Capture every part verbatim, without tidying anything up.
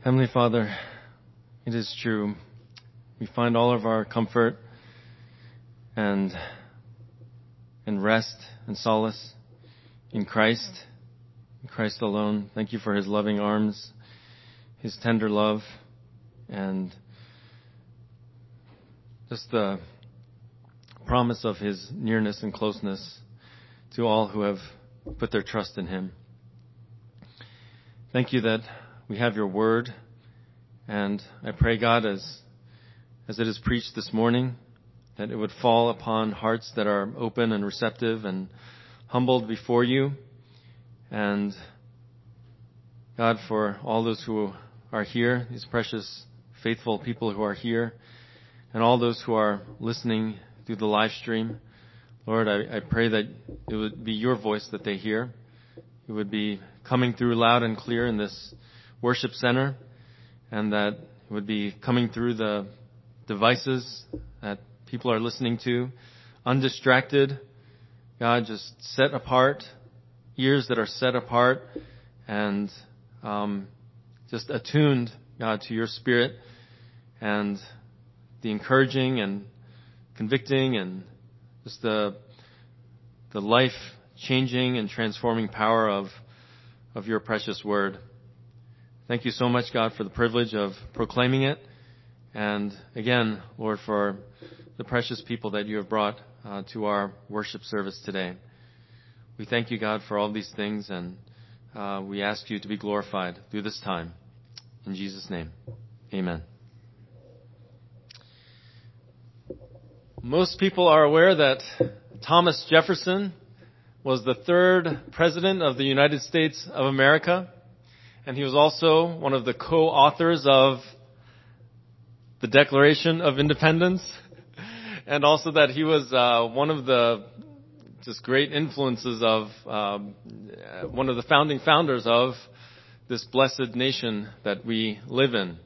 Heavenly Father, it is true. We find all of our comfort and and rest and solace in Christ, in Christ alone. Thank you for His loving arms, His tender love, and just the promise of His nearness and closeness to all who have put their trust in Him. Thank you that we have your word, and I pray, God, as as it is preached this morning, that it would fall upon hearts that are open and receptive and humbled before you. And God, for all those who are here, these precious, faithful people who are here, and all those who are listening through the live stream, Lord, I, I pray that it would be your voice that they hear. It would be coming through loud and clear in this worship center, and that it would be coming through the devices that people are listening to, undistracted. God, just set apart, ears that are set apart, and um, just attuned, God, to your Spirit and the encouraging and convicting and just the the life-changing and transforming power of of your precious word. Thank you so much, God, for the privilege of proclaiming it. And again, Lord, for the precious people that you have brought uh, to our worship service today. We thank you, God, for all these things, and uh, we ask you to be glorified through this time. In Jesus' name, amen. Most people are aware that Thomas Jefferson was the third president of the United States of America, and he was also one of the co-authors of the Declaration of Independence, and also that he was uh, one of the just great influences of um, one of the founding founders of this blessed nation that we live in.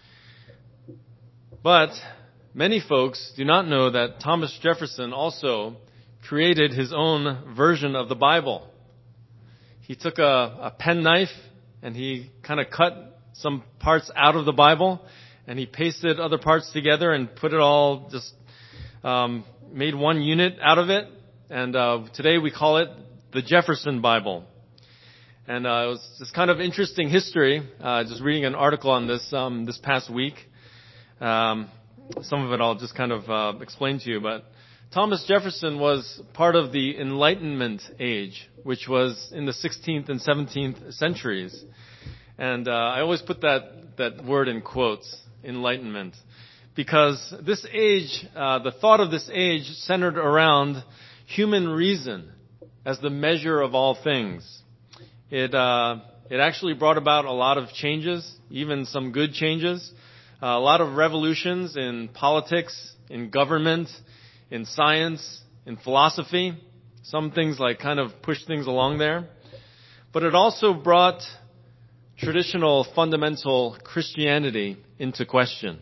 But many folks do not know that Thomas Jefferson also created his own version of the Bible. He took a, a penknife and he kind of cut some parts out of the Bible, and he pasted other parts together and put it all, just um, made one unit out of it. And uh, today we call it the Jefferson Bible. And uh, it was just kind of interesting history. Uh, just reading an article on this um, this past week. Um, some of it I'll just kind of uh, explain to you. But Thomas Jefferson was part of the Enlightenment age, which was in the sixteenth and seventeenth centuries. And uh, I always put that, that word in quotes, enlightenment, because this age, uh, the thought of this age centered around human reason as the measure of all things. It, uh, it actually brought about a lot of changes, even some good changes, uh, a lot of revolutions in politics, in government, in science, in philosophy. Some things like kind of pushed things along there. But it also brought traditional fundamental Christianity into question.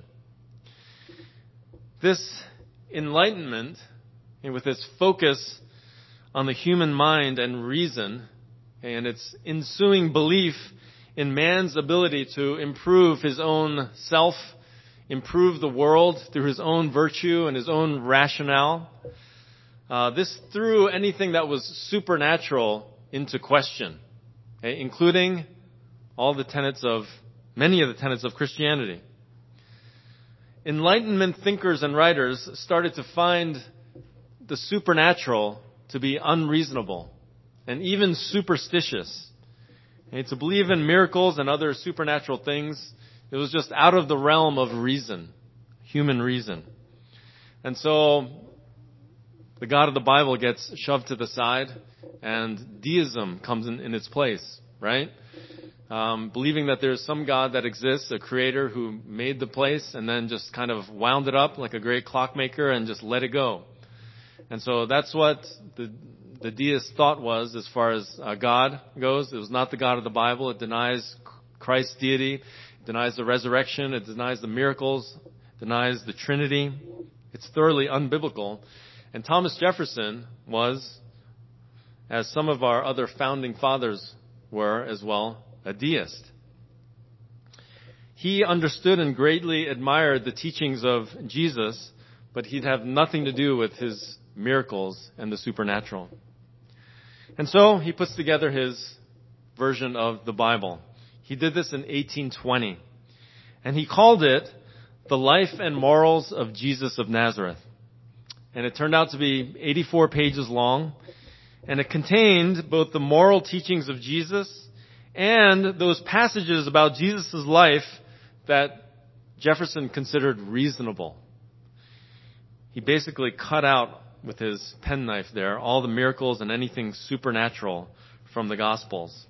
This enlightenment, and with its focus on the human mind and reason, and its ensuing belief in man's ability to improve his own self, improve the world through his own virtue and his own rationale, uh, this threw anything that was supernatural into question, okay, including all the tenets of, many of the tenets of Christianity. Enlightenment thinkers and writers started to find the supernatural to be unreasonable and even superstitious. And to believe in miracles and other supernatural things, it was just out of the realm of reason, human reason. And so the God of the Bible gets shoved to the side and deism comes in, in its place, right? Um, believing that there's some God that exists, a creator who made the place and then just kind of wound it up like a great clockmaker and just let it go. And so that's what the the deist thought was as far as uh, God goes. It was not the God of the Bible. It denies Christ's deity. It denies the resurrection. It denies the miracles. It denies the Trinity. It's thoroughly unbiblical. And Thomas Jefferson was, as some of our other founding fathers were as well, a deist. He understood and greatly admired the teachings of Jesus, but he'd have nothing to do with his miracles and the supernatural. And so he puts together his version of the Bible. He did this in eighteen twenty, and he called it The Life and Morals of Jesus of Nazareth. And it turned out to be eighty-four pages long, and it contained both the moral teachings of Jesus and those passages about Jesus' life that Jefferson considered reasonable. He basically cut out with his penknife there all the miracles and anything supernatural from the Gospels.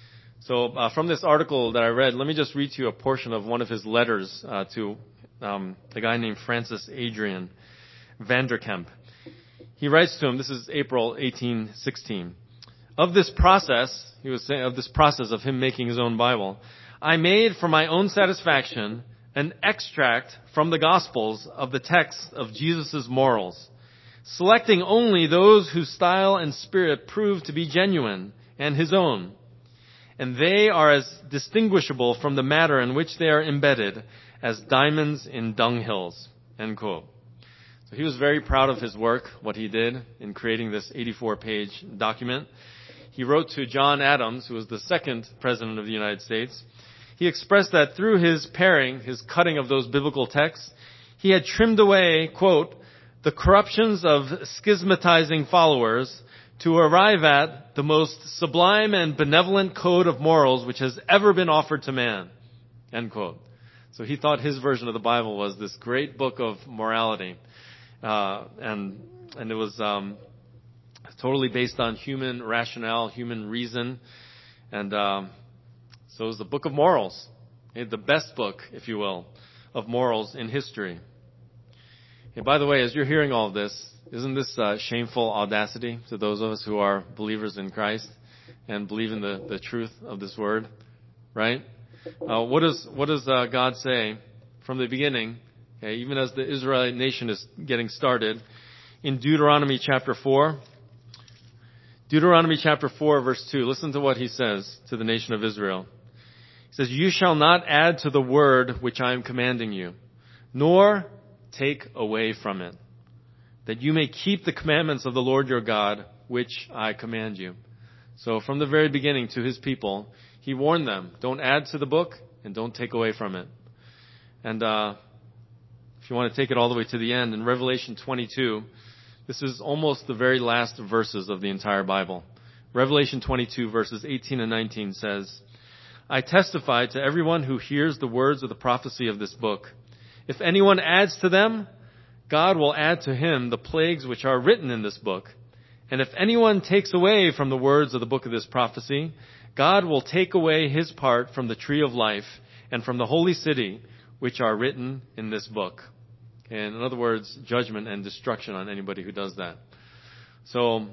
So uh, from this article that I read, let me just read to you a portion of one of his letters uh, to um, a guy named Francis Adrian Vanderkemp. He writes to him, this is April eighteen sixteen. Of this process, he was saying, of this process of him making his own Bible, I made for my own satisfaction an extract from the Gospels of the text of Jesus' morals, selecting only those whose style and spirit prove to be genuine and his own. And they are as distinguishable from the matter in which they are embedded as diamonds in dunghills. End quote. So he was very proud of his work, what he did in creating this eighty-four page document. He wrote to John Adams, who was the second president of the United States. He expressed that through his paring, his cutting of those biblical texts, he had trimmed away, quote, the corruptions of schismatizing followers to arrive at the most sublime and benevolent code of morals which has ever been offered to man, end quote. So he thought his version of the Bible was this great book of morality. Uh, and, and it was, um, totally based on human rationale, human reason. And, um, so it was the book of morals, the best book, if you will, of morals in history. And by the way, as you're hearing all of this, isn't this uh, shameful audacity to those of us who are believers in Christ and believe in the, the truth of this word, right? Uh, what does what does uh, God say from the beginning, okay, even as the Israelite nation is getting started, in Deuteronomy chapter four? Deuteronomy chapter four, verse two. Listen to what he says to the nation of Israel. He says, you shall not add to the word which I am commanding you, nor take away from it, that you may keep the commandments of the Lord your God, which I command you. So from the very beginning to his people, he warned them, don't add to the book and don't take away from it. And uh if you want to take it all the way to the end, in Revelation twenty-two, this is almost the very last verses of the entire Bible. Revelation twenty-two, verses eighteen and nineteen says, I testify to everyone who hears the words of the prophecy of this book. If anyone adds to them, God will add to him the plagues which are written in this book. And if anyone takes away from the words of the book of this prophecy, God will take away his part from the tree of life and from the holy city, which are written in this book. And in other words, judgment and destruction on anybody who does that. So,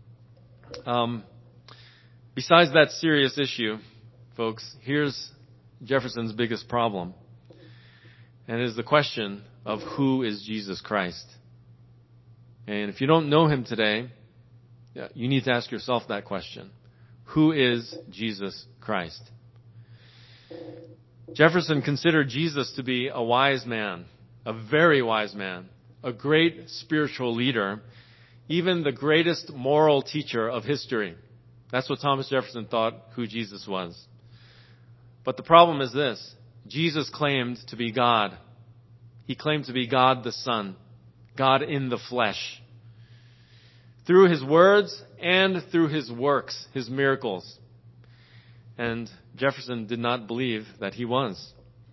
um, besides that serious issue, folks, here's Jefferson's biggest problem. And it is the question of who is Jesus Christ. And if you don't know him today, you need to ask yourself that question. Who is Jesus Christ? Jefferson considered Jesus to be a wise man, a very wise man, a great spiritual leader, even the greatest moral teacher of history. That's what Thomas Jefferson thought who Jesus was. But the problem is this. Jesus claimed to be God. He claimed to be God the Son, God in the flesh. Through his words and through his works, his miracles. And Jefferson did not believe that he was.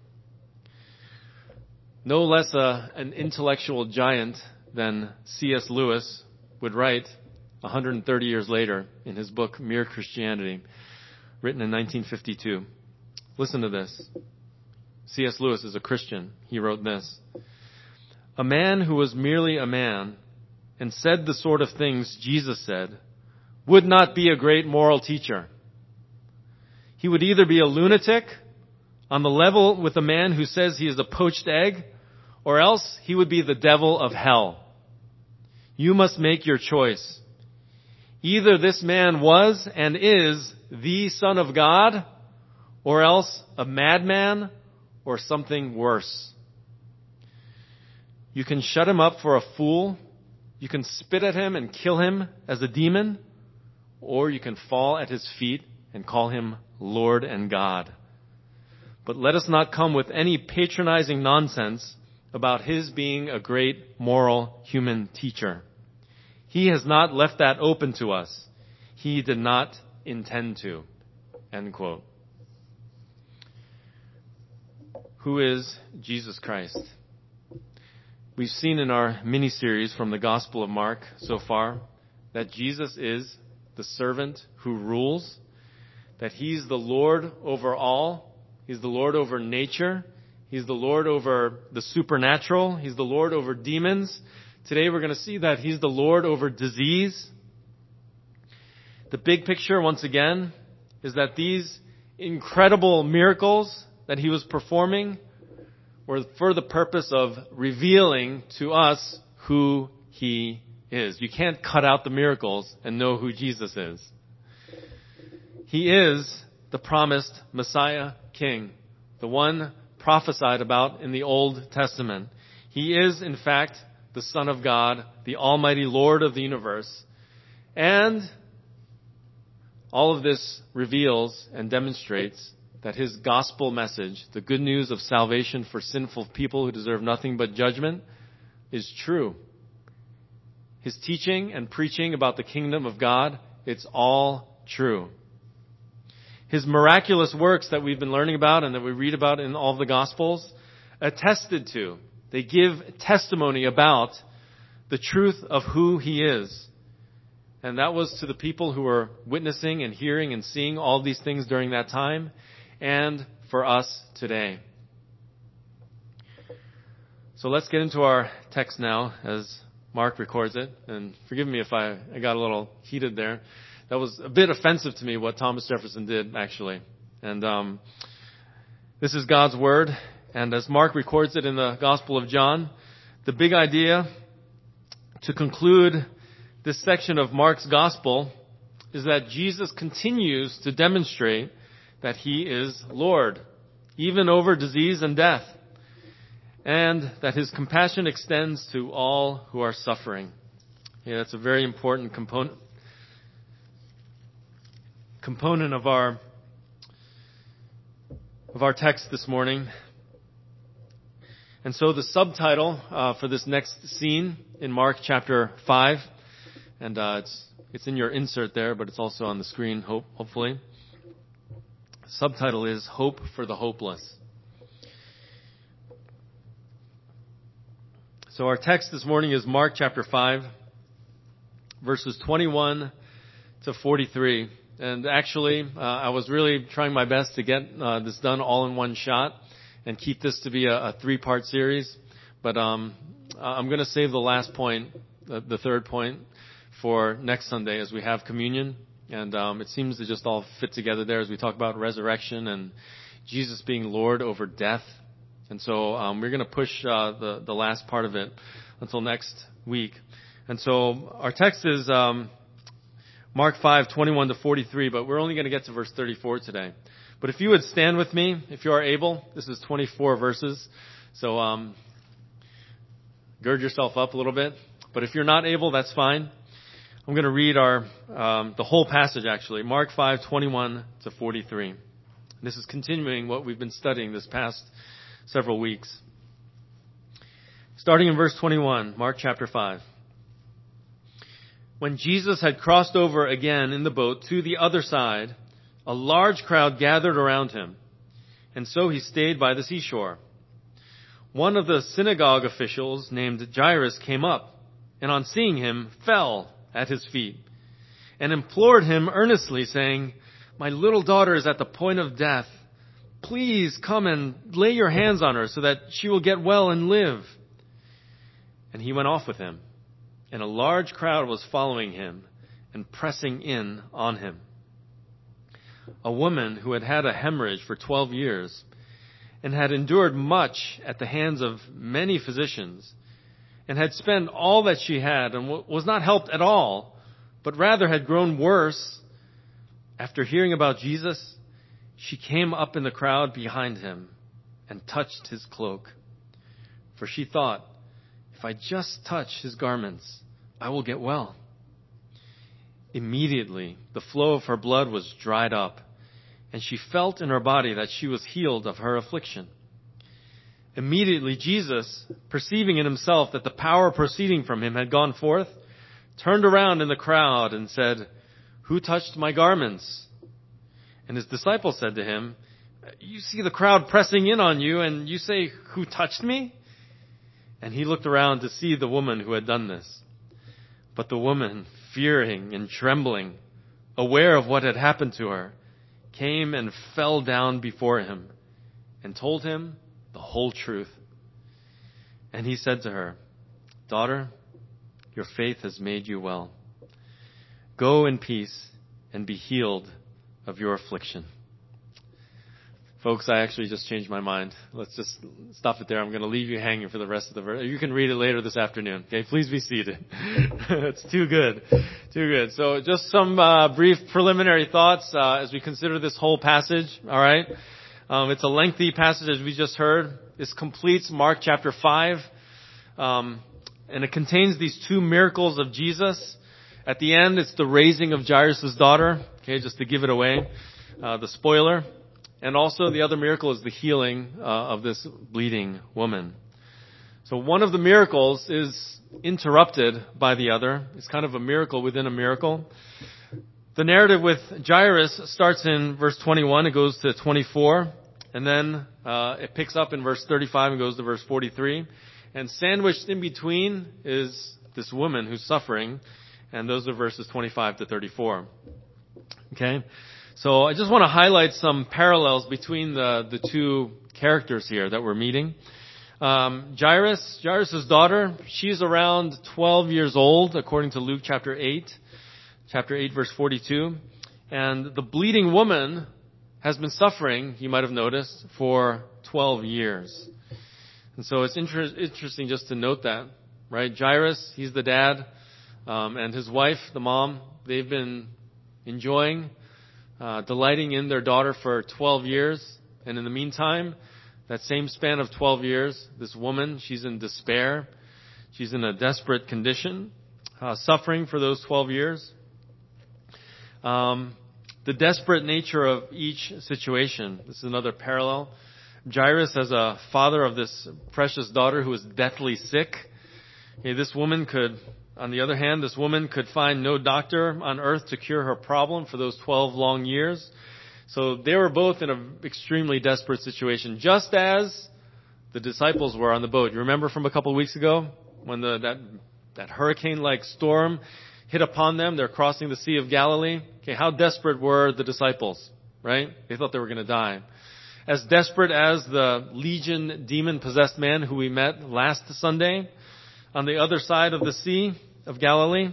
No less a, an intellectual giant than C S Lewis would write one hundred thirty years later in his book, Mere Christianity, written in nineteen fifty-two. Listen to this. C S Lewis is a Christian. He wrote this. A man who was merely a man and said the sort of things Jesus said would not be a great moral teacher. He would either be a lunatic on the level with a man who says he is a poached egg, or else he would be the devil of hell. You must make your choice. Either this man was and is the Son of God, or else a madman or something worse. You can shut him up for a fool, you can spit at him and kill him as a demon, or you can fall at his feet and call him Lord and God. But let us not come with any patronizing nonsense about his being a great moral human teacher. He has not left that open to us. He did not intend to. End quote. Who is Jesus Christ? We've seen in our mini-series from the Gospel of Mark so far that Jesus is the servant who rules, that he's the Lord over all. He's the Lord over nature. He's the Lord over the supernatural. He's the Lord over demons. Today we're going to see that he's the Lord over disease. The big picture, once again, is that these incredible miracles that he was performing were for the purpose of revealing to us who he is. You can't cut out the miracles and know who Jesus is. He is the promised Messiah King, the one prophesied about in the Old Testament. He is, in fact, the Son of God, the Almighty Lord of the universe. And all of this reveals and demonstrates that his gospel message, the good news of salvation for sinful people who deserve nothing but judgment, is true. His teaching and preaching about the kingdom of God, it's all true. His miraculous works that we've been learning about and that we read about in all the Gospels, attested to. They give testimony about the truth of who he is. And that was to the people who were witnessing and hearing and seeing all these things during that time, and for us today. So let's get into our text now as Mark records it. And forgive me if I, I got a little heated there. That was a bit offensive to me what Thomas Jefferson did, actually. And um, this is God's Word. And as Mark records it in the Gospel of John, the big idea to conclude this section of Mark's Gospel is that Jesus continues to demonstrate that he is Lord, even over disease and death, and that his compassion extends to all who are suffering. Yeah, that's a very important component component of our of our text this morning. And so the subtitle uh, for this next scene in Mark chapter five, and uh, it's it's in your insert there, but it's also on the screen, hope, hopefully. The subtitle is Hope for the Hopeless. So our text this morning is Mark chapter five, verses twenty-one to forty-three. And actually, uh, I was really trying my best to get uh, this done all in one shot and keep this to be a, a three-part series. But um, I'm going to save the last point, the, the third point, for next Sunday as we have communion. And um, it seems to just all fit together there as we talk about resurrection and Jesus being Lord over death. And so um, we're going to push uh, the, the last part of it until next week. And so our text is Um, Mark five, twenty-one to forty-three, but we're only going to get to verse thirty-four today. But if you would stand with me, if you are able, this is twenty-four verses. So um, gird yourself up a little bit. But if you're not able, that's fine. I'm going to read our um, the whole passage, actually. Mark five, twenty-one to forty-three. This is continuing what we've been studying this past several weeks. Starting in verse twenty-one, Mark chapter five. When Jesus had crossed over again in the boat to the other side, a large crowd gathered around him, and so he stayed by the seashore. One of the synagogue officials named Jairus came up, and on seeing him, fell at his feet, and implored him earnestly, saying, "My little daughter is at the point of death. Please come and lay your hands on her so that she will get well and live." And he went off with him. And a large crowd was following him and pressing in on him. A woman who had had a hemorrhage for twelve years and had endured much at the hands of many physicians and had spent all that she had and was not helped at all, but rather had grown worse, after hearing about Jesus, she came up in the crowd behind him and touched his cloak. For she thought, if I just touch his garments, I will get well. Immediately, the flow of her blood was dried up, and she felt in her body that she was healed of her affliction. Immediately, Jesus, perceiving in himself that the power proceeding from him had gone forth, turned around in the crowd and said, "Who touched my garments?" And his disciples said to him, "You see the crowd pressing in on you, and you say, 'Who touched me?'" And he looked around to see the woman who had done this. But the woman, fearing and trembling, aware of what had happened to her, came and fell down before him and told him the whole truth. And he said to her, "Daughter, your faith has made you well. Go in peace and be healed of your affliction." Folks, I actually just changed my mind. Let's just stop it there. I'm going to leave you hanging for the rest of the verse. You can read it later this afternoon. Okay, please be seated. It's too good. Too good. So just some uh, brief preliminary thoughts uh, as we consider this whole passage. All right. Um, it's a lengthy passage, as we just heard. This completes Mark chapter five. Um, and it contains these two miracles of Jesus. At the end, it's the raising of Jairus' daughter. Okay, just to give it away. Uh, the spoiler. And also the other miracle is the healing uh, of this bleeding woman. So one of the miracles is interrupted by the other. It's kind of a miracle within a miracle. The narrative with Jairus starts in verse twenty-one. It goes to twenty-four. And then uh, it picks up in verse thirty-five and goes to verse forty-three. And sandwiched in between is this woman who's suffering. And those are verses twenty-five to thirty-four. Okay? So I just want to highlight some parallels between the, the two characters here that we're meeting. Um, Jairus, Jairus' daughter, she's around twelve years old, according to Luke chapter eight, chapter eight, verse forty-two. And the bleeding woman has been suffering, you might have noticed, for twelve years. And so it's inter- interesting just to note that, right? Jairus, he's the dad, um, and his wife, the mom, they've been enjoying Uh, delighting in their daughter for twelve years. And in the meantime, that same span of twelve years, this woman, she's in despair. She's in a desperate condition, uh, suffering for those twelve years. Um, the desperate nature of each situation. This is another parallel. Jairus, as a father of this precious daughter who was deathly sick. Okay, this woman could... On the other hand, this woman could find no doctor on earth to cure her problem for those twelve long years. So they were both in an extremely desperate situation, just as the disciples were on the boat. You remember from a couple of weeks ago when the, that, that hurricane-like storm hit upon them? They're crossing the Sea of Galilee. Okay, how desperate were the disciples, right? They thought they were going to die. As desperate as the Legion demon-possessed man who we met last Sunday on the other side of the Sea of Galilee.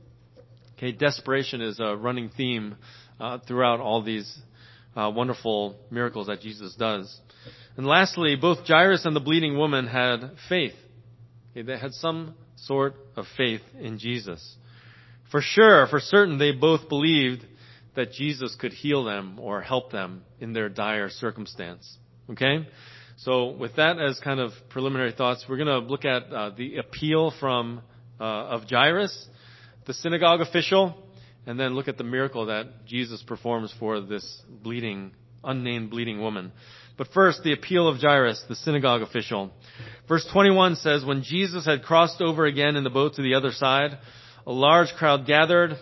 Okay, desperation is a running theme uh, throughout all these uh, wonderful miracles that Jesus does. And lastly, both Jairus and the bleeding woman had faith. Okay, they had some sort of faith in Jesus. For sure, for certain, they both believed that Jesus could heal them or help them in their dire circumstance. Okay? So with that as kind of preliminary thoughts, we're going to look at uh, the appeal from uh, of Jairus, the synagogue official, and then look at the miracle that Jesus performs for this bleeding, unnamed bleeding woman. But first, the appeal of Jairus, the synagogue official. Verse twenty-one says, "When Jesus had crossed over again in the boat to the other side, a large crowd gathered,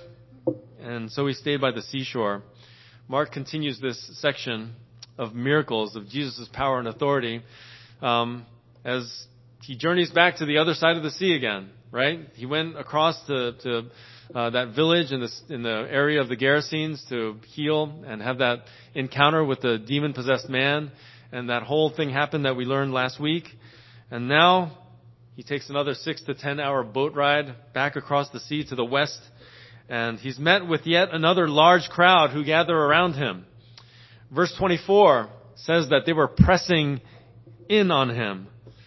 and so he stayed by the seashore." Mark continues this section of miracles of Jesus' power and authority um, as he journeys back to the other side of the sea again, right? He went across to, to uh, that village in, this, in the area of the Gerasenes to heal and have that encounter with the demon-possessed man. And that whole thing happened that we learned last week. And now he takes another six to ten hour boat ride back across the sea to the west. And he's met with yet another large crowd who gather around him. Verse twenty-four says that they were pressing in on him.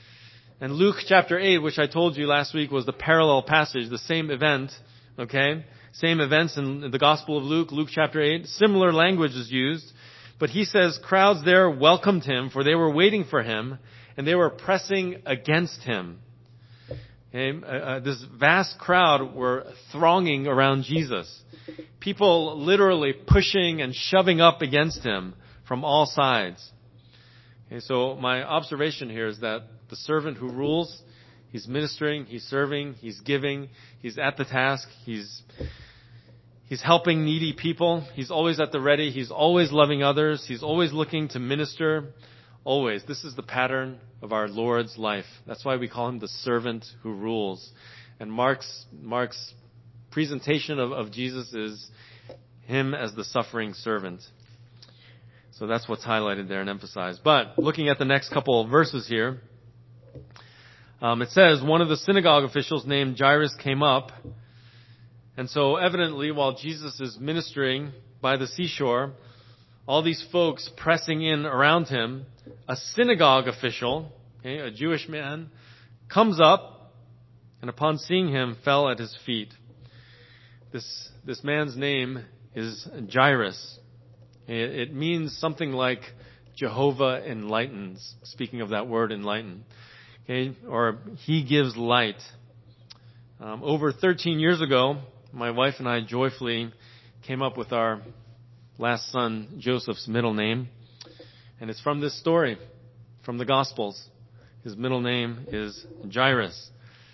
And Luke chapter eight, which I told you last week was the parallel passage, the same event, okay? Same events in the Gospel of Luke, Luke chapter eight. Similar language is used. But he says crowds there welcomed him, for they were waiting for him, and they were pressing against him. Okay? Uh, uh, this vast crowd were thronging around Jesus. People literally pushing and shoving up against him from all sides. Okay, so my observation here is that the servant who rules, he's ministering, he's serving, he's giving, he's at the task, he's he's helping needy people, he's always at the ready, he's always loving others, he's always looking to minister, always. This is the pattern of our Lord's life. That's why we call him the servant who rules. And Mark's Mark's presentation of, of Jesus is him as the suffering servant. So that's what's highlighted there and emphasized. But looking at the next couple of verses here, um, it says, one of the synagogue officials named Jairus came up. And so evidently, while Jesus is ministering by the seashore, all these folks pressing in around him, a synagogue official, okay, a Jewish man, comes up and upon seeing him fell at his feet. This, this man's name is Jairus. It, it means something like Jehovah enlightens, speaking of that word enlighten. Okay, or he gives light. Um, over thirteen years ago, my wife and I joyfully came up with our last son, Joseph's middle name. And it's from this story, from the Gospels. His middle name is Jairus.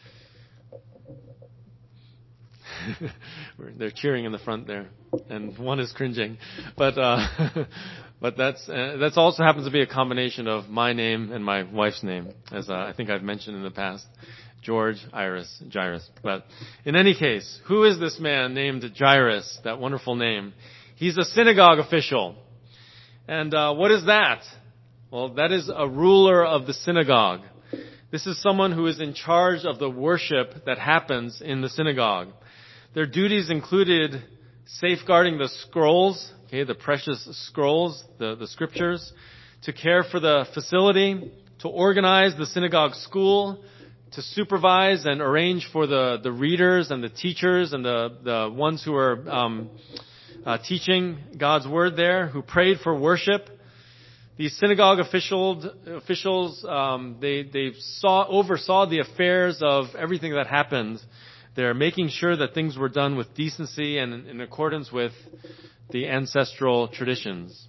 They're cheering in the front there, and one is cringing. But uh, but that's uh, that's also happens to be a combination of my name and my wife's name, as uh, I think I've mentioned in the past. George, Iris, Jairus. But in any case, who is this man named Jairus, that wonderful name? He's a synagogue official. And uh, what is that? Well, that is a ruler of the synagogue. This is someone who is in charge of the worship that happens in the synagogue. Their duties included safeguarding the scrolls, okay, the precious scrolls, the, the scriptures, to care for the facility, to organize the synagogue school, to supervise and arrange for the, the readers and the teachers and the, the ones who are um, uh, teaching God's word there, who prayed for worship. These synagogue officials, officials um, they, they saw, oversaw the affairs of everything that happened. They're making sure that things were done with decency and in accordance with the ancestral traditions.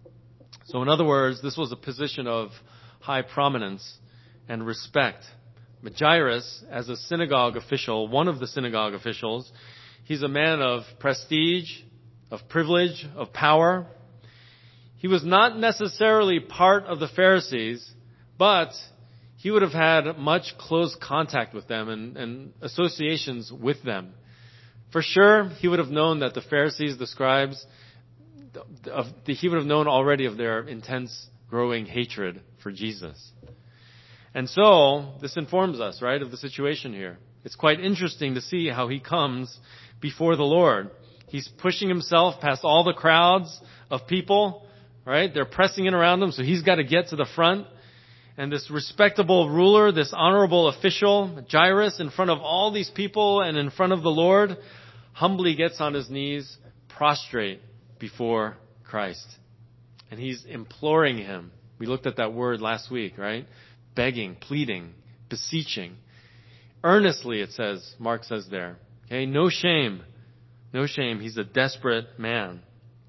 So in other words, this was a position of high prominence and respect. But Jairus, as a synagogue official, one of the synagogue officials, he's a man of prestige, of privilege, of power. He was not necessarily part of the Pharisees, but he would have had much close contact with them and, and associations with them. For sure, he would have known that the Pharisees, the scribes, of, the, he would have known already of their intense growing hatred for Jesus. And so, this informs us, right, of the situation here. It's quite interesting to see how he comes before the Lord. He's pushing himself past all the crowds of people, right? They're pressing in around him, so he's got to get to the front. And this respectable ruler, this honorable official, Jairus, in front of all these people and in front of the Lord, humbly gets on his knees, prostrate before Christ. And he's imploring him. We looked at that word last week, right? Begging, pleading, beseeching. Earnestly, it says, Mark says there. Okay, no shame. No shame. He's a desperate man.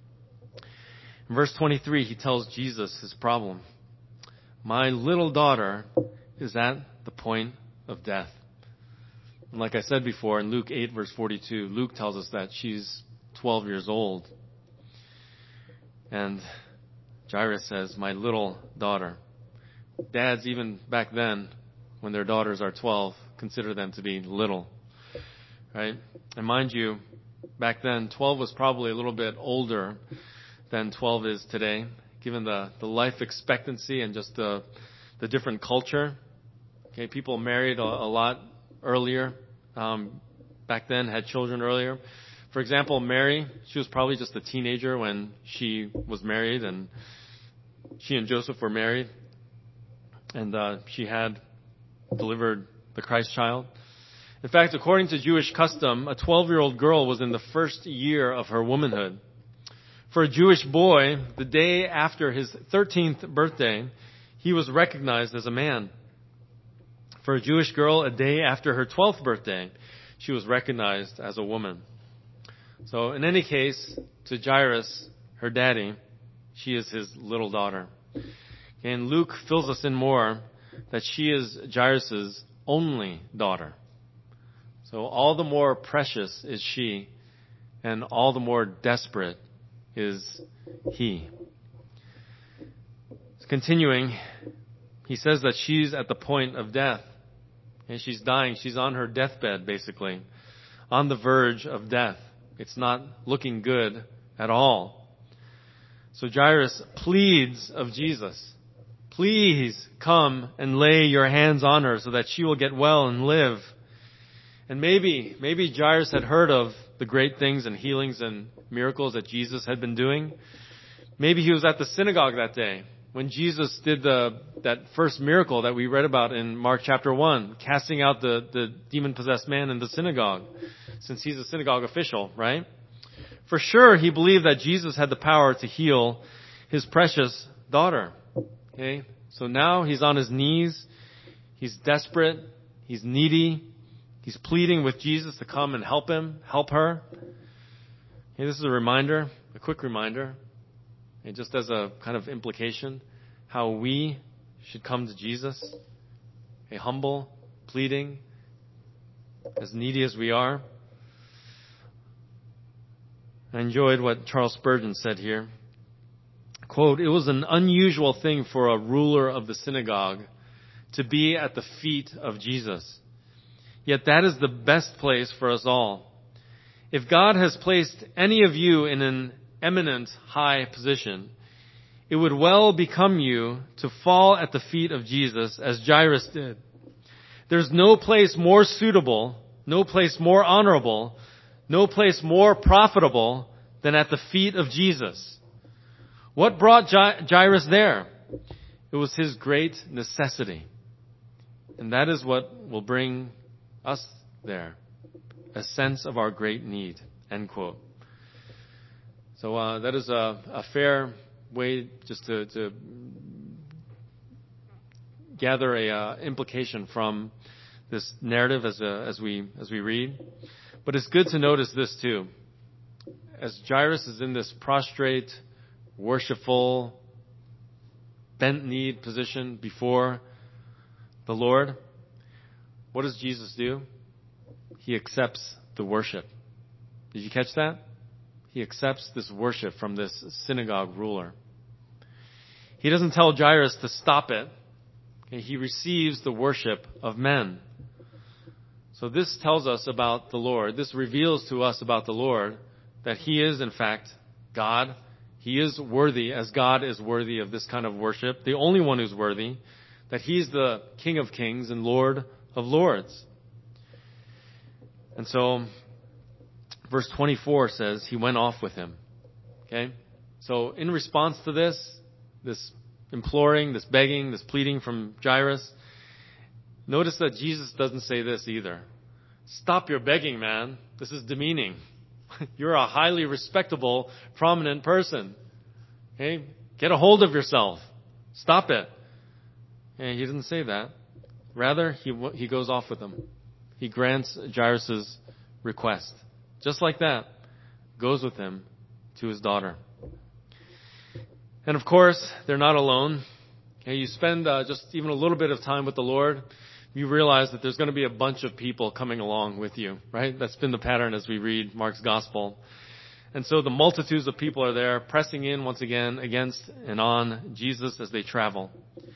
In verse twenty-three, he tells Jesus his problem. My little daughter is at the point of death. And like I said before, in Luke eight, verse forty-two, Luke tells us that she's twelve years old. And Jairus says, my little daughter. Dads, even back then, when their daughters are twelve, consider them to be little. Right? And mind you, back then, twelve was probably a little bit older than twelve is today, given the, the life expectancy and just the, the different culture. Okay, people married a, a lot earlier. Um, back then, had children earlier. For example, Mary, she was probably just a teenager when she was married, and she and Joseph were married. And uh, she had delivered the Christ child. In fact, according to Jewish custom, a twelve-year-old girl was in the first year of her womanhood. For a Jewish boy, the day after his thirteenth birthday, he was recognized as a man. For a Jewish girl, a day after her twelfth birthday, she was recognized as a woman. So in any case, to Jairus, her daddy, she is his little daughter. And Luke fills us in more that she is Jairus' only daughter. So all the more precious is she, and all the more desperate is he. Continuing, he says that she's at the point of death. And she's dying. She's on her deathbed, basically. On the verge of death. It's not looking good at all. So Jairus pleads of Jesus. Please come and lay your hands on her so that she will get well and live. And maybe, maybe Jairus had heard of the great things and healings and miracles that Jesus had been doing. Maybe he was at the synagogue that day when Jesus did the that first miracle that we read about in Mark chapter one, casting out the, the demon-possessed man in the synagogue, since he's a synagogue official, right? For sure, he believed that Jesus had the power to heal his precious daughter. Okay? So now he's on his knees. He's desperate. He's needy. He's pleading with Jesus to come and help him, help her. Okay, this is a reminder, a quick reminder, and just as a kind of implication, how we should come to Jesus, a humble, pleading, as needy as we are. I enjoyed what Charles Spurgeon said here. Quote, "It was an unusual thing for a ruler of the synagogue to be at the feet of Jesus. Yet that is the best place for us all. If God has placed any of you in an eminent high position, it would well become you to fall at the feet of Jesus as Jairus did. There's no place more suitable, no place more honorable, no place more profitable than at the feet of Jesus. What brought Jairus there? It was his great necessity. And that is what will bring us there. A sense of our great need." End quote. So uh, that is a, a fair way just to, to gather a uh, implication from this narrative as a, as we as we read. But it's good to notice this too. As Jairus is in this prostrate, worshipful, bent knee position before the Lord, what does Jesus do? He accepts the worship. Did you catch that? He accepts this worship from this synagogue ruler. He doesn't tell Jairus to stop it. He receives the worship of men. So this tells us about the Lord. This reveals to us about the Lord that He is, in fact, God. He is worthy, as God is worthy of this kind of worship, the only one who's worthy, that He's the King of Kings and Lord of Lords. And so, verse twenty-four says, He went off with him. Okay? So, in response to this, this imploring, this begging, this pleading from Jairus, notice that Jesus doesn't say this either. Stop your begging, man. This is demeaning. You're a highly respectable, prominent person. Okay? Get a hold of yourself. Stop it. And he didn't say that. Rather, he he goes off with him. He grants Jairus' request. Just like that, goes with him to his daughter. And of course, they're not alone. Okay, you spend uh, just even a little bit of time with the Lord, you realize that there's going to be a bunch of people coming along with you, right? That's been the pattern as we read Mark's gospel. And so the multitudes of people are there pressing in once again against and on Jesus as they travel.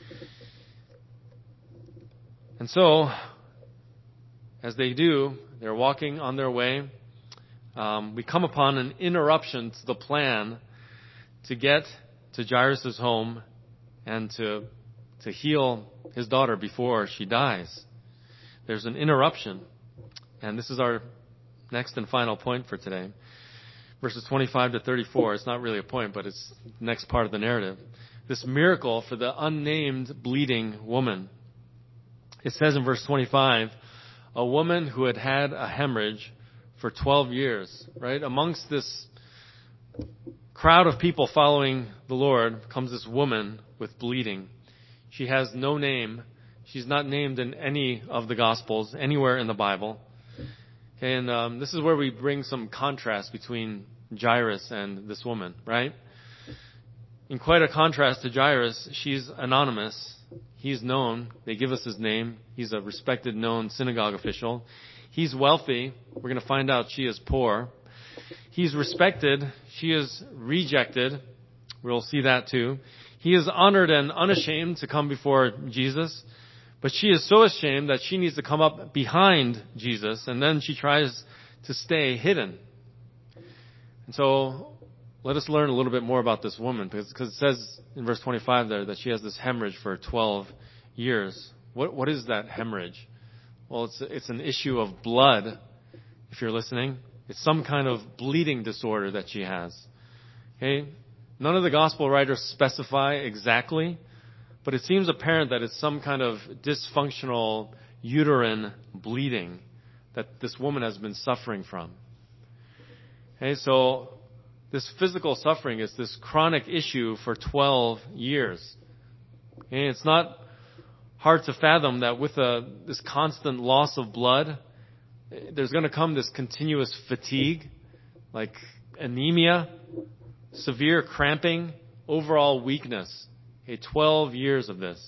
And so, as they do, they're walking on their way. Um, we come upon an interruption to the plan to get to Jairus' home and to to heal his daughter before she dies. There's an interruption. And this is our next and final point for today. Verses twenty-five to thirty-four. It's not really a point, but it's the next part of the narrative. This miracle for the unnamed bleeding woman. It says in verse twenty-five, a woman who had had a hemorrhage for twelve years, right? Amongst this crowd of people following the Lord comes this woman with bleeding. She has no name. She's not named in any of the Gospels, anywhere in the Bible. Okay, and um, this is where we bring some contrast between Jairus and this woman, right? In quite a contrast to Jairus, she's anonymous. He's known. They give us his name. He's a respected, known synagogue official. He's wealthy. We're going to find out she is poor. He's respected. She is rejected. We'll see that too. He is honored and unashamed to come before Jesus. But she is so ashamed that she needs to come up behind Jesus, and then she tries to stay hidden. And so let us learn a little bit more about this woman, because, because it says in verse twenty-five there that she has this hemorrhage for twelve years. What, what is that hemorrhage? Well, it's, it's an issue of blood, if you're listening. It's some kind of bleeding disorder that she has. Okay? None of the gospel writers specify exactly, but it seems apparent that it's some kind of dysfunctional uterine bleeding that this woman has been suffering from. Okay, so this physical suffering is this chronic issue for twelve years. Okay, it's not hard to fathom that with a, this constant loss of blood, there's going to come this continuous fatigue, like anemia, severe cramping, overall weakness. Okay, twelve years of this.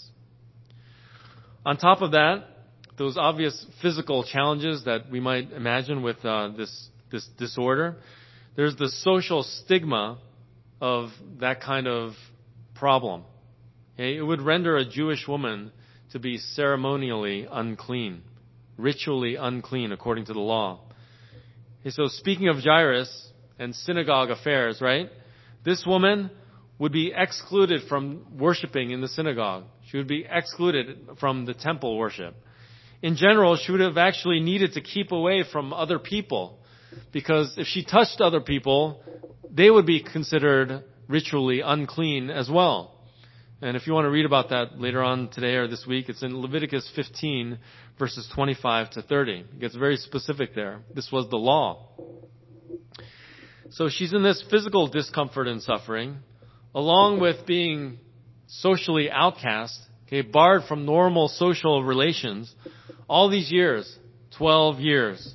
On top of that, those obvious physical challenges that we might imagine with uh, this this disorder, there's the social stigma of that kind of problem. Okay, it would render a Jewish woman to be ceremonially unclean, ritually unclean according to the law. Okay, so speaking of Jairus and synagogue affairs, right? This woman would be excluded from worshiping in the synagogue. She would be excluded from the temple worship. In general, she would have actually needed to keep away from other people, because if she touched other people, they would be considered ritually unclean as well. And if you want to read about that later on today or this week, it's in Leviticus fifteen, verses twenty-five to thirty. It gets very specific there. This was the law. So she's in this physical discomfort and suffering, along with being socially outcast, okay, barred from normal social relations, all these years, twelve years.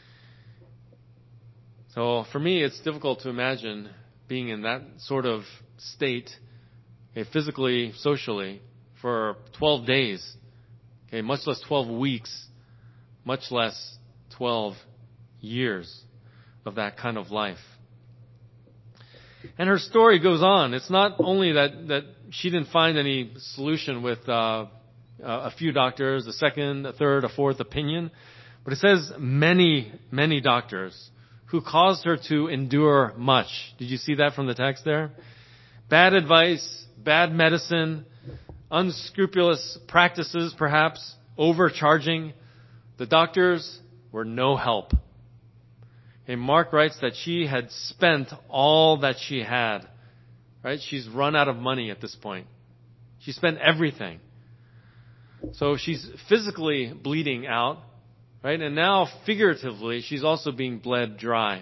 So for me, it's difficult to imagine being in that sort of state, okay, physically, socially, for twelve days, okay, much less twelve weeks, much less twelve years of that kind of life. And her story goes on. It's not only that, that she didn't find any solution with uh, a few doctors, a second, a third, a fourth opinion, but it says many, many doctors who caused her to endure much. Did you see that from the text there? Bad advice, bad medicine, unscrupulous practices perhaps, overcharging. The doctors were no help. And Mark writes that she had spent all that she had. Right? She's run out of money at this point. She spent everything. So she's physically bleeding out. Right? And now, figuratively, she's also being bled dry.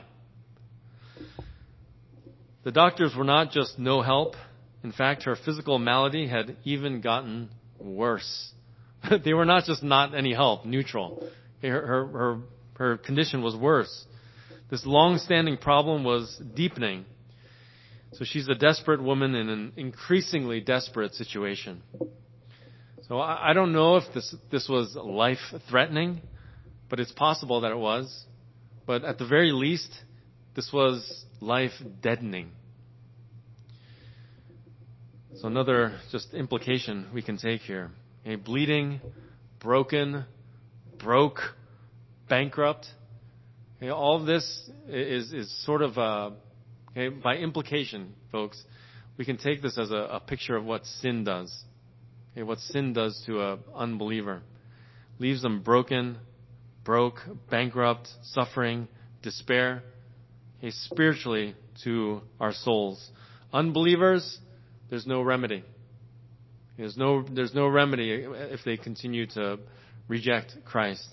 The doctors were not just no help. In fact, her physical malady had even gotten worse. They were not just not any help, neutral. Her, her, her, her condition was worse. This long-standing problem was deepening. So she's a desperate woman in an increasingly desperate situation. So I, I don't know if this, this was life-threatening, but it's possible that it was. But at the very least, this was life-deadening. So another just implication we can take here. A bleeding, broken, broke, bankrupt. Okay, all of this is, is sort of, uh, okay, by implication, folks, we can take this as a, a picture of what sin does. Okay, what sin does to an unbeliever. Leaves them broken, broke, bankrupt, suffering, despair, okay, spiritually to our souls. Unbelievers, there's no remedy. There's no, there's no remedy if they continue to reject Christ.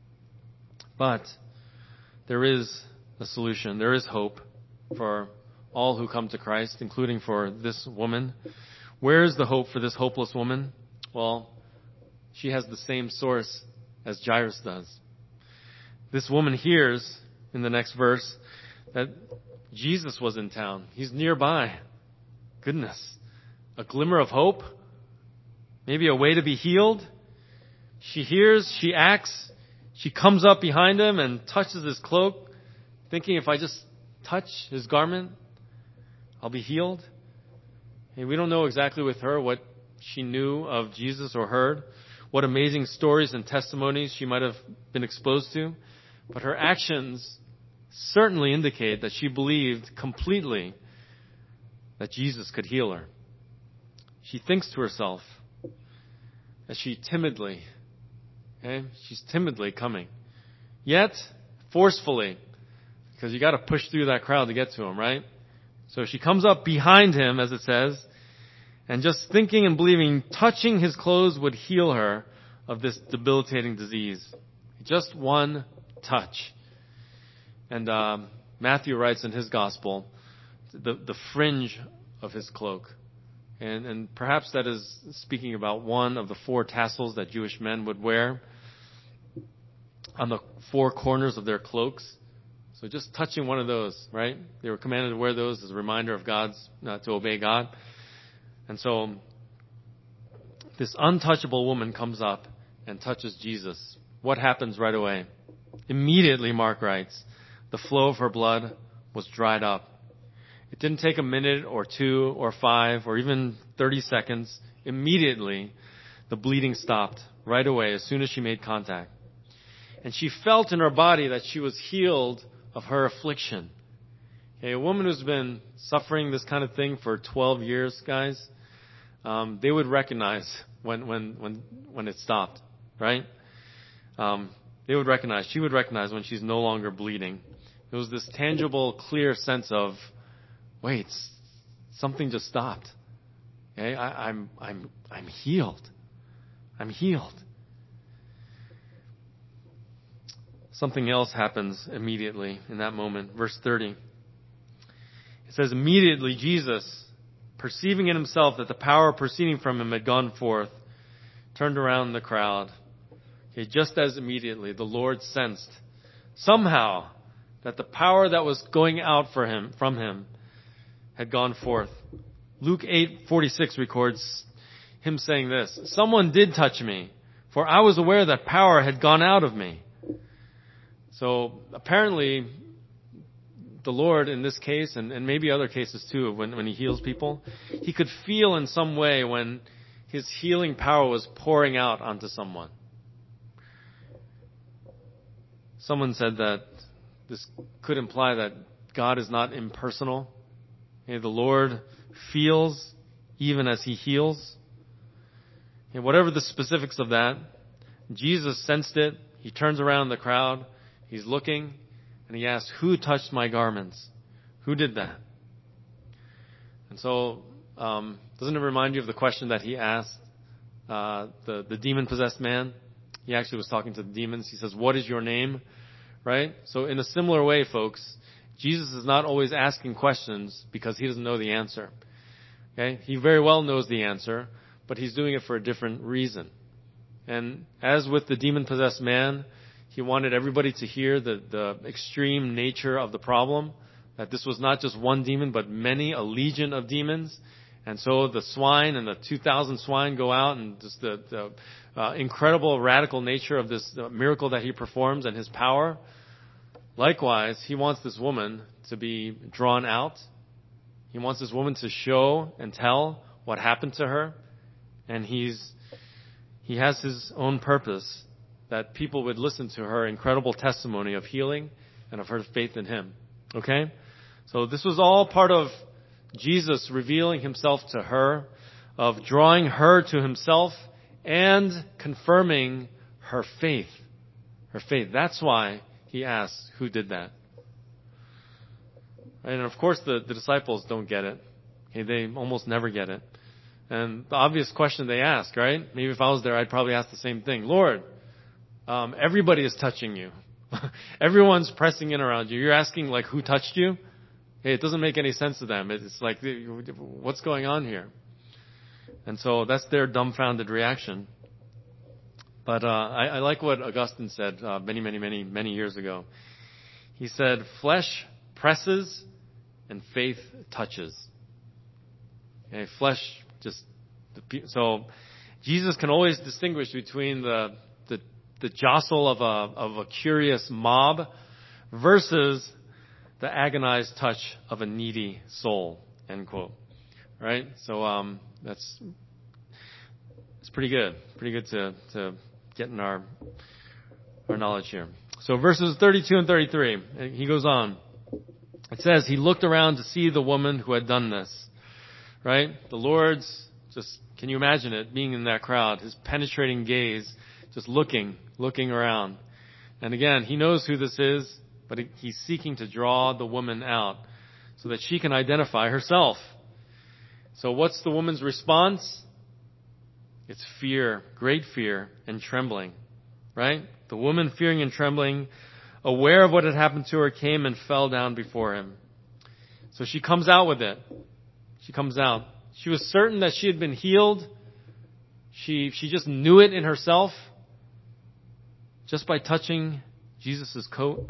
But there is a solution. There is hope for all who come to Christ, including for this woman. Where is the hope for this hopeless woman? Well, she has the same source as Jairus does. This woman hears in the next verse that Jesus was in town. He's nearby. Goodness. A glimmer of hope. Maybe a way to be healed. She hears, she acts. She comes up behind him and touches his cloak, thinking if I just touch his garment, I'll be healed. And we don't know exactly with her what she knew of Jesus or heard, what amazing stories and testimonies she might have been exposed to. But her actions certainly indicate that she believed completely that Jesus could heal her. She thinks to herself as she timidly, okay, she's timidly coming, yet forcefully, because you got to push through that crowd to get to him, right? So she comes up behind him, as it says, and just thinking and believing touching his clothes would heal her of this debilitating disease. Just one touch. And um, Matthew writes in his gospel, the, the fringe of his cloak. And, and perhaps that is speaking about one of the four tassels that Jewish men would wear on the four corners of their cloaks. So just touching one of those, right? They were commanded to wear those as a reminder of God's, uh, to obey God. And so this untouchable woman comes up and touches Jesus. What happens right away? Immediately, Mark writes, the flow of her blood was dried up. It didn't take a minute or two or five or even thirty seconds. Immediately, the bleeding stopped right away as soon as she made contact. And she felt in her body that she was healed of her affliction. Okay, a woman who's been suffering this kind of thing for twelve years, guys, um, they would recognize when, when, when, when it stopped, right? Um, they would recognize, she would recognize when she's no longer bleeding. It was this tangible, clear sense of, wait, something just stopped. Okay, I, I'm, I'm, I'm healed. I'm healed. Something else happens immediately in that moment. Verse thirty. It says, immediately Jesus, perceiving in himself that the power proceeding from him had gone forth, turned around the crowd. Okay, just as immediately, the Lord sensed somehow that the power that was going out for him, from him had gone forth. Luke eight forty-six records him saying this, someone did touch me, for I was aware that power had gone out of me. So apparently, the Lord in this case, and, and maybe other cases too, when, when he heals people, he could feel in some way when his healing power was pouring out onto someone. Someone said that this could imply that God is not impersonal. Okay, the Lord feels even as he heals. And whatever the specifics of that, Jesus sensed it. He turns around the crowd. He's looking, and he asks, who touched my garments? Who did that? And so, um, doesn't it remind you of the question that he asked uh, the, the demon-possessed man? He actually was talking to the demons. He says, what is your name? Right? So in a similar way, folks, Jesus is not always asking questions because he doesn't know the answer. Okay? He very well knows the answer, but he's doing it for a different reason. And as with the demon-possessed man, he wanted everybody to hear the, the extreme nature of the problem, that this was not just one demon, but many, a legion of demons. And so the swine and the two thousand swine go out, and just the, the uh, incredible, radical nature of this uh, miracle that he performs and his power. Likewise, he wants this woman to be drawn out. He wants this woman to show and tell what happened to her. And he's he has his own purpose, that people would listen to her incredible testimony of healing and of her faith in him. Okay? So this was all part of Jesus revealing himself to her, of drawing her to himself and confirming her faith. Her faith. That's why he asks, who did that? And of course the, the disciples don't get it. Okay, they almost never get it. And the obvious question they ask, right? Maybe if I was there, I'd probably ask the same thing. Lord, Um, everybody is touching you. Everyone's pressing in around you. You're asking, like, who touched you? Hey, it doesn't make any sense to them. It's like, what's going on here? And so that's their dumbfounded reaction. But uh, I, I like what Augustine said uh, many, many, many, many years ago. He said, flesh presses and faith touches. Okay, flesh just, so Jesus can always distinguish between the, the, the jostle of a, of a curious mob versus the agonized touch of a needy soul, end quote. Right? So, um, that's, it's pretty good. Pretty good to, to get in our, our knowledge here. So verses thirty-two and thirty-three, he goes on. It says, he looked around to see the woman who had done this. Right? The Lord's just, can you imagine it, being in that crowd, his penetrating gaze, just looking, looking around. And again, he knows who this is, but he's seeking to draw the woman out so that she can identify herself. So what's the woman's response? It's fear, great fear and trembling, right? The woman, fearing and trembling, aware of what had happened to her, came and fell down before him. So she comes out with it. She comes out. She was certain that she had been healed. She, she just knew it in herself just by touching Jesus' coat.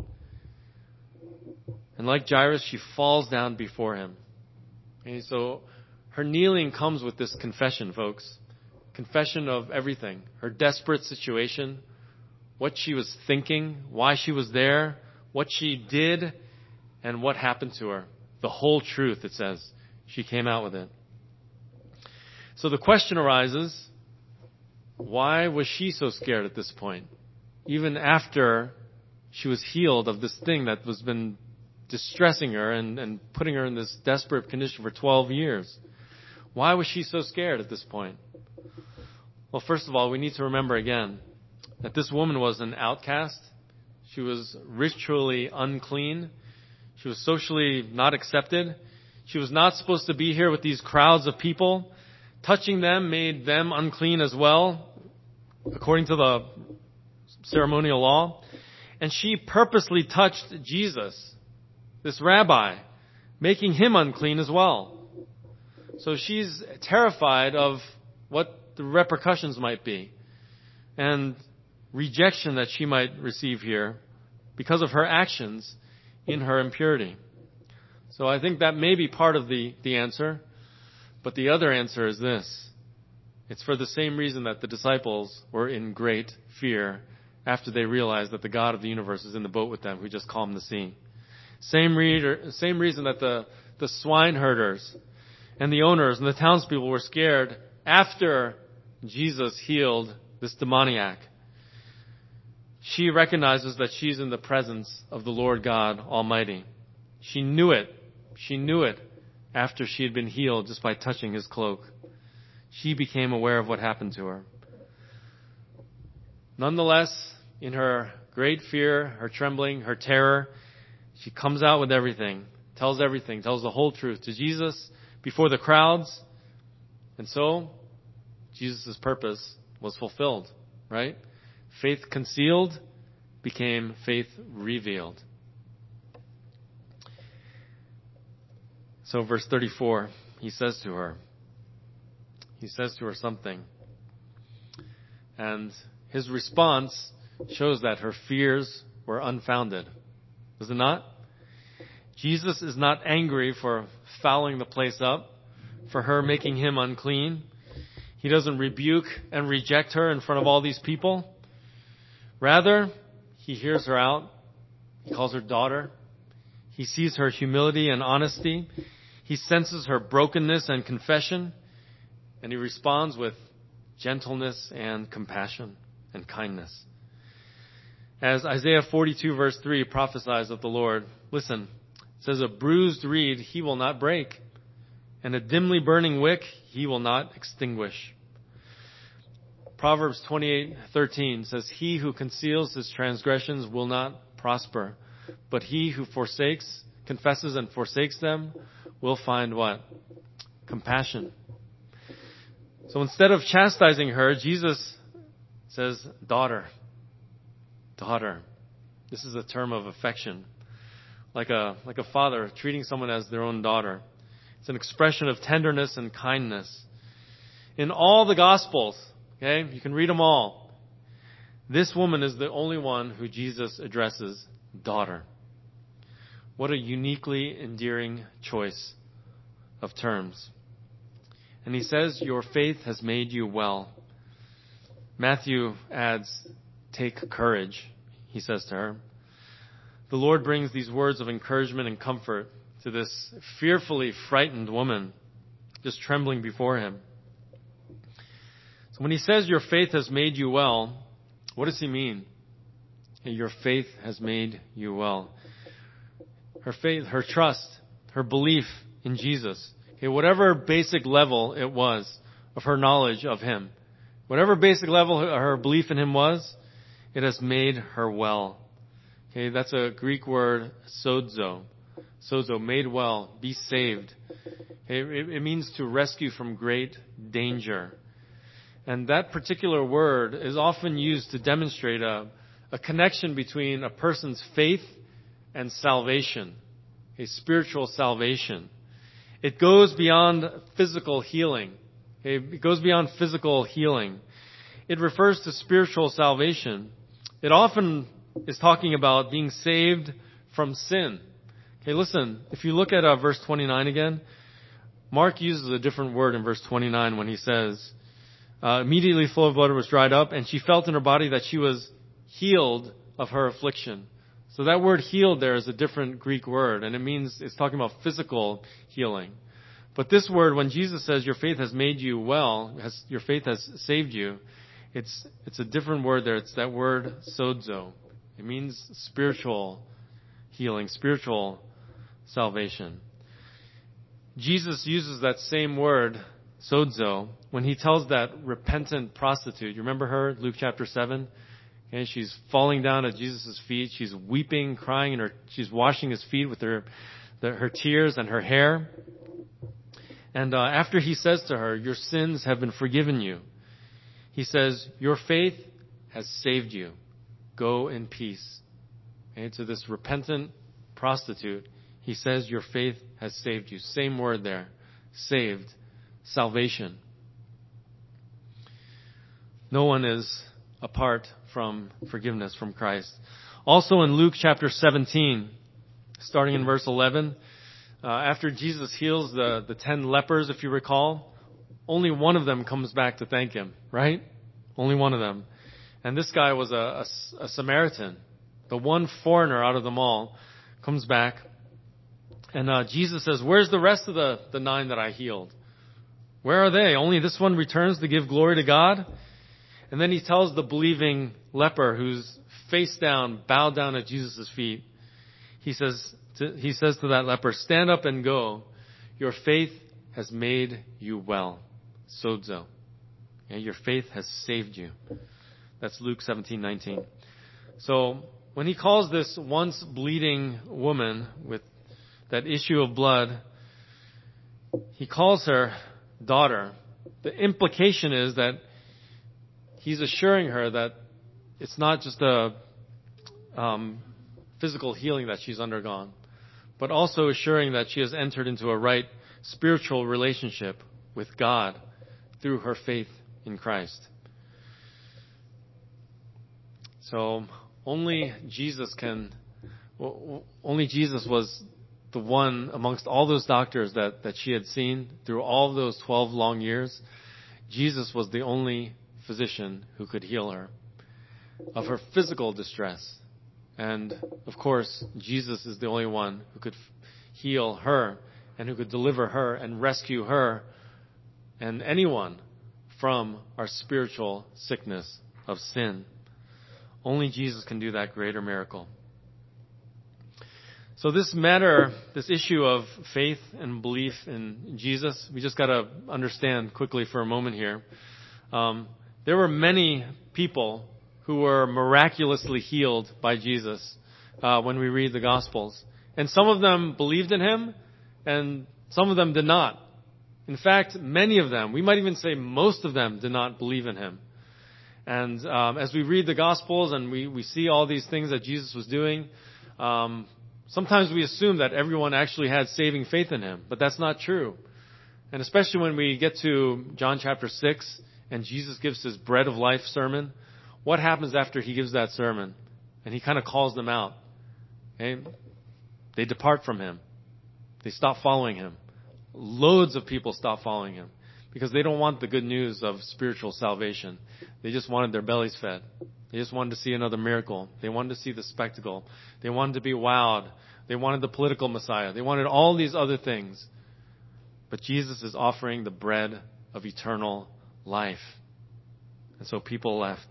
And like Jairus, she falls down before him. And so her kneeling comes with this confession, folks. Confession of everything. Her desperate situation, what she was thinking, why she was there, what she did, and what happened to her. The whole truth, it says. She came out with it. So the question arises, why was she so scared at this point? Even after she was healed of this thing that was been distressing her and, and putting her in this desperate condition for twelve years. Why was she so scared at this point? Well, first of all, we need to remember again that this woman was an outcast. She was ritually unclean. She was socially not accepted. She was not supposed to be here with these crowds of people. Touching them made them unclean as well, according to the ceremonial law. And she purposely touched Jesus, this rabbi, making him unclean as well. So she's terrified of what the repercussions might be and rejection that she might receive here because of her actions in her impurity. So I think that may be part of the, the answer. But the other answer is this. It's for the same reason that the disciples were in great fear after they realized that the God of the universe is in the boat with them who just calmed the sea. Same, reader, same reason that the, the swine herders and the owners and the townspeople were scared after Jesus healed this demoniac. She recognizes that she's in the presence of the Lord God Almighty. She knew it. She knew it after she had been healed just by touching his cloak. She became aware of what happened to her. Nonetheless, in her great fear, her trembling, her terror, she comes out with everything, tells everything, tells the whole truth to Jesus before the crowds. And so, Jesus' purpose was fulfilled, right? Faith concealed became faith revealed. So verse thirty-four, he says to her, he says to her something. And his response shows that her fears were unfounded. Does it not? Jesus is not angry for fouling the place up, for her making him unclean. He doesn't rebuke and reject her in front of all these people. Rather, he hears her out. He calls her daughter. He sees her humility and honesty. He senses her brokenness and confession. And he responds with gentleness and compassion and kindness. As Isaiah forty-two verse three prophesies of the Lord, listen, it says, a bruised reed he will not break, and a dimly burning wick he will not extinguish. Proverbs twenty-eight thirteen says, he who conceals his transgressions will not prosper, but he who forsakes, confesses and forsakes them will find what? Compassion. So instead of chastising her, Jesus says, daughter, daughter. This is a term of affection. like a like a father treating someone as their own daughter. It's an expression of tenderness and kindness. In all the Gospels, okay, you can read them all. This woman is the only one who Jesus addresses daughter. What a uniquely endearing choice of terms. And he says, your faith has made you well. Matthew adds, take courage, he says to her. The Lord brings these words of encouragement and comfort to this fearfully frightened woman, just trembling before him. So when he says your faith has made you well, what does he mean? Your faith has made you well. Her faith, her trust, her belief in Jesus, okay, whatever basic level it was of her knowledge of him, whatever basic level her belief in him was, it has made her well. Okay, that's a Greek word, sozo. Sozo, made well, be saved. Okay, it, it means to rescue from great danger. And that particular word is often used to demonstrate a, a connection between a person's faith and salvation, a spiritual salvation. It goes beyond physical healing. Okay, it goes beyond physical healing. It refers to spiritual salvation. It often is talking about being saved from sin. Okay, listen, if you look at uh, verse twenty-nine again, Mark uses a different word in verse twenty-nine when he says, uh, immediately flow of blood was dried up, and she felt in her body that she was healed of her affliction. So that word healed there is a different Greek word, and it means, it's talking about physical healing. But this word, when Jesus says your faith has made you well, has, your faith has saved you, it's, it's a different word there. It's that word sozo. It means spiritual healing, spiritual salvation. Jesus uses that same word, sozo, when he tells that repentant prostitute. You remember her, Luke chapter seven? Okay, she's falling down at Jesus' feet. She's weeping, crying, and her, she's washing his feet with her, the, her tears and her hair. And uh, after he says to her, your sins have been forgiven you, he says, your faith has saved you. Go in peace. Okay, to this repentant prostitute, he says, your faith has saved you. Same word there. Saved. Salvation. No one is apart from forgiveness from Christ. Also in Luke chapter seventeen, starting in verse eleven, uh, after Jesus heals the, the ten lepers, if you recall, only one of them comes back to thank him, right? Only one of them. And this guy was a, a, a Samaritan. The one foreigner out of them all comes back. And uh, Jesus says, where's the rest of the, the nine that I healed? Where are they? Only this one returns to give glory to God? And then he tells the believing leper who's face down, bowed down at Jesus' feet. He says to, he says to that leper, stand up and go. Your faith has made you well. Sozo. Yeah, your faith has saved you. That's Luke seventeen nineteen. So when he calls this once bleeding woman with that issue of blood, he calls her daughter. The implication is that he's assuring her that it's not just a um, physical healing that she's undergone, but also assuring that she has entered into a right spiritual relationship with God through her faith in Christ. So only Jesus can, only Jesus was the one amongst all those doctors that, that she had seen through all of those twelve long years. Jesus was the only physician who could heal her of her physical distress. And of course, Jesus is the only one who could heal her and who could deliver her and rescue her and anyone from our spiritual sickness of sin. Only Jesus can do that greater miracle. So this matter, this issue of faith and belief in Jesus, we just got to understand quickly for a moment here. Um, there were many people who were miraculously healed by Jesus uh, when we read the Gospels. And some of them believed in him, and some of them did not. In fact, many of them, we might even say most of them, did not believe in him. And um, as we read the Gospels and we, we see all these things that Jesus was doing, um, Sometimes we assume that everyone actually had saving faith in him, but that's not true. And especially when we get to John chapter six and Jesus gives his bread of life sermon, what happens after he gives that sermon? And he kind of calls them out. Okay? They depart from him. They stop following him. Loads of people stop following him because they don't want the good news of spiritual salvation. They just wanted their bellies fed. They just wanted to see another miracle. They wanted to see the spectacle. They wanted to be wowed. They wanted the political Messiah. They wanted all these other things. But Jesus is offering the bread of eternal life. And so people left.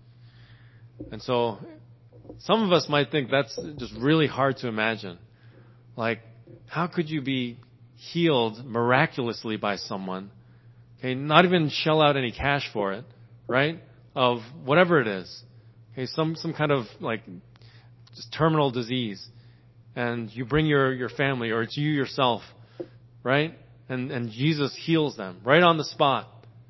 And so some of us might think that's just really hard to imagine. Like, how could you be healed miraculously by someone? Okay, not even shell out any cash for it, right? Of whatever it is. Okay, some, some kind of like just terminal disease. And you bring your, your family or it's you yourself, right? And, and Jesus heals them right on the spot.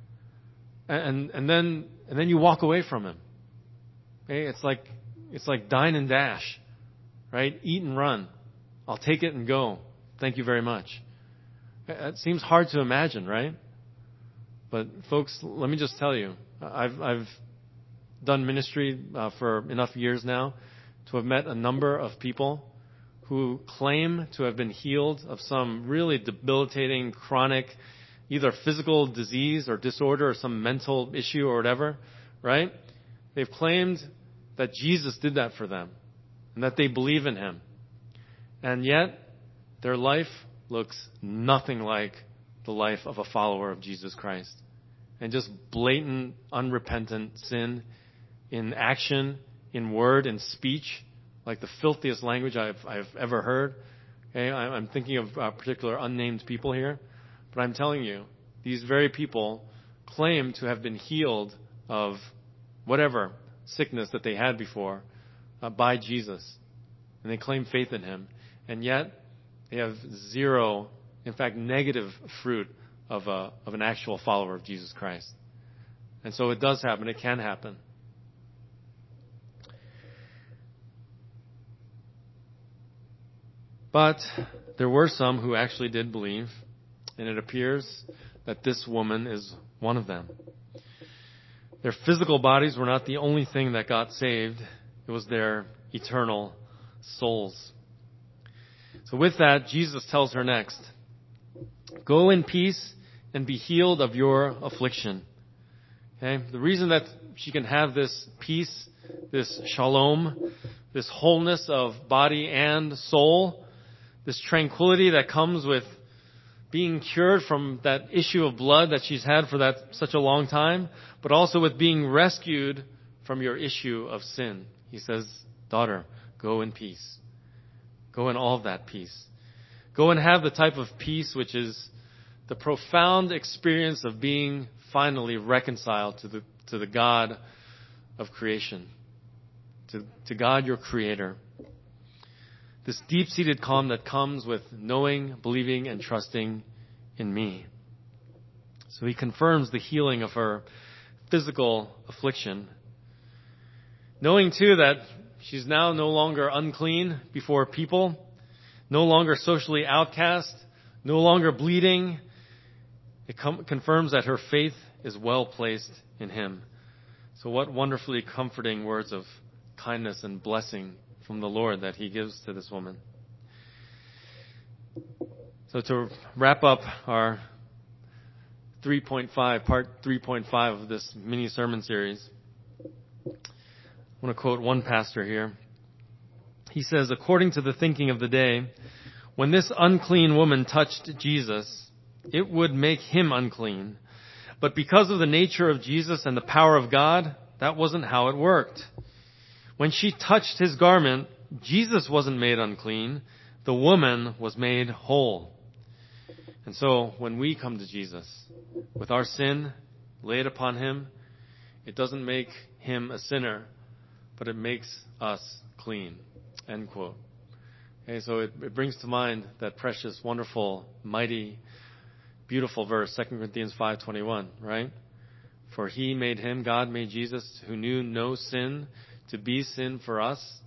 And, and then, and then you walk away from him. Okay, it's like, it's like dine and dash, right? Eat and run. I'll take it and go. Thank you very much. It seems hard to imagine, right? But folks, let me just tell you, I've, I've done ministry uh, for enough years now to have met a number of people who claim to have been healed of some really debilitating, chronic, either physical disease or disorder or some mental issue or whatever, right? They've claimed that Jesus did that for them and that they believe in him. And yet, their life looks nothing like the life of a follower of Jesus Christ. And just blatant, unrepentant sin in action, in word, in speech, like the filthiest language I've, I've ever heard. Okay, I'm thinking of uh, particular unnamed people here. But I'm telling you, these very people claim to have been healed of whatever sickness that they had before uh, by Jesus. And they claim faith in him. And yet, they have zero, in fact, negative fruit of a, of an actual follower of Jesus Christ. And so it does happen. It can happen. But there were some who actually did believe, and it appears that this woman is one of them. Their physical bodies were not the only thing that got saved. It was their eternal souls. So with that, Jesus tells her next, go in peace and be healed of your affliction. Okay? The reason that she can have this peace, this shalom, this wholeness of body and soul, this tranquility that comes with being cured from that issue of blood that she's had for that such a long time, but also with being rescued from your issue of sin. He says, daughter, go in peace. Go in all of that peace. Go and have the type of peace which is the profound experience of being finally reconciled to the to the God of creation, to, to God your Creator. This deep-seated calm that comes with knowing, believing, and trusting in me. So he confirms the healing of her physical affliction, knowing too that she's now no longer unclean before people, no longer socially outcast, no longer bleeding. It com- confirms that her faith is well placed in him. So what wonderfully comforting words of kindness and blessing from the Lord that he gives to this woman. So to wrap up our three point five, part three point five of this mini sermon series, I want to quote one pastor here. He says, according to the thinking of the day, when this unclean woman touched Jesus, it would make him unclean. But because of the nature of Jesus and the power of God, that wasn't how it worked. When she touched his garment, Jesus wasn't made unclean. The woman was made whole. And so when we come to Jesus with our sin laid upon him, it doesn't make him a sinner, but it makes us clean. End quote. Okay, so it, it brings to mind that precious, wonderful, mighty, beautiful verse, Second Corinthians five twenty-one, right? For he made him, God made Jesus, who knew no sin, to be sin for us,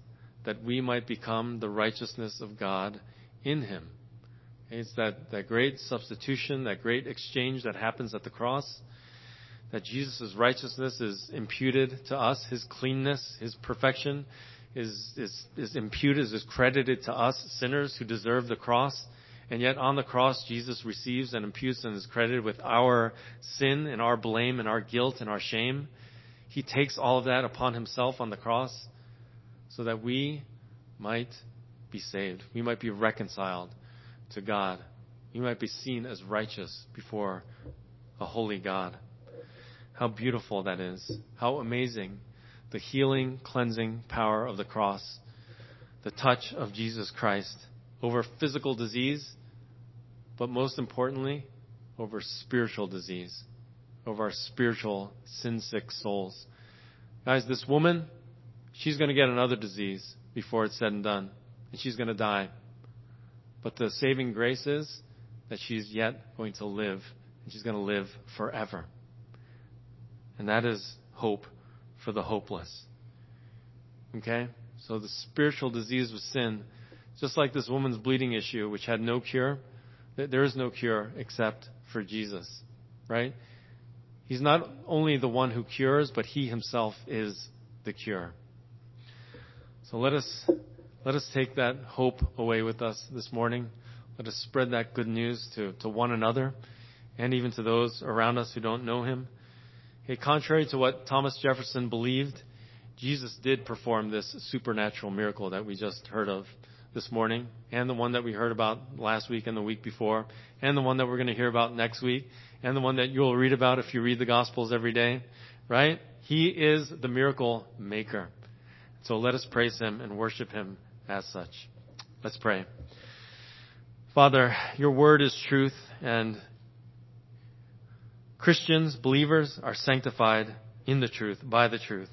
that we might become the righteousness of God in him. It's that, that great substitution, that great exchange that happens at the cross, that Jesus' righteousness is imputed to us, his cleanness, his perfection is, is, is imputed, is credited to us, sinners who deserve the cross. And yet on the cross, Jesus receives and imputes and is credited with our sin and our blame and our guilt and our shame. He takes all of that upon himself on the cross so that we might be saved. We might be reconciled to God. We might be seen as righteous before a holy God. How beautiful that is. How amazing the healing, cleansing power of the cross. The touch of Jesus Christ over physical disease, but most importantly, over spiritual disease, over our spiritual sin-sick souls. Guys, this woman, she's going to get another disease before it's said and done, and she's going to die. But the saving grace is that she's yet going to live, and she's going to live forever. And that is hope for the hopeless. Okay? So the spiritual disease of sin, just like this woman's bleeding issue, which had no cure, there is no cure except for Jesus, right? He's not only the one who cures, but he himself is the cure. So let us let us take that hope away with us this morning. Let us spread that good news to, to one another and even to those around us who don't know him. Okay, contrary to what Thomas Jefferson believed, Jesus did perform this supernatural miracle that we just heard of this morning, and the one that we heard about last week and the week before, and the one that we're going to hear about next week, and the one that you'll read about if you read the Gospels every day, right? He is the miracle maker. So let us praise him and worship him as such. Let's pray. Father, your word is truth, and Christians, believers, are sanctified in the truth, by the truth.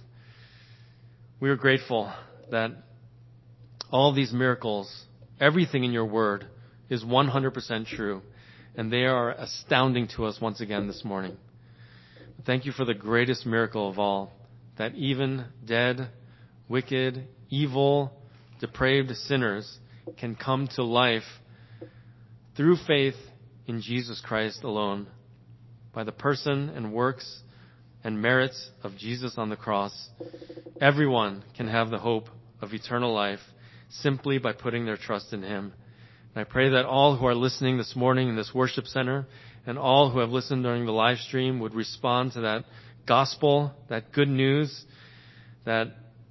We are grateful that all these miracles, everything in your word is one hundred percent true, and they are astounding to us once again this morning. Thank you for the greatest miracle of all, that even dead, wicked, evil, depraved sinners can come to life through faith in Jesus Christ alone, by the person and works and merits of Jesus on the cross. Everyone can have the hope of eternal life simply by putting their trust in him. And I pray that all who are listening this morning in this worship center and all who have listened during the live stream would respond to that gospel, that good news that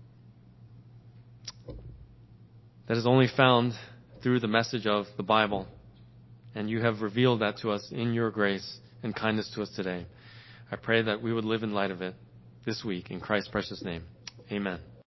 that is only found through the message of the Bible. And you have revealed that to us in your grace and kindness to us today. I pray that we would live in light of it this week. In Christ's precious name, amen.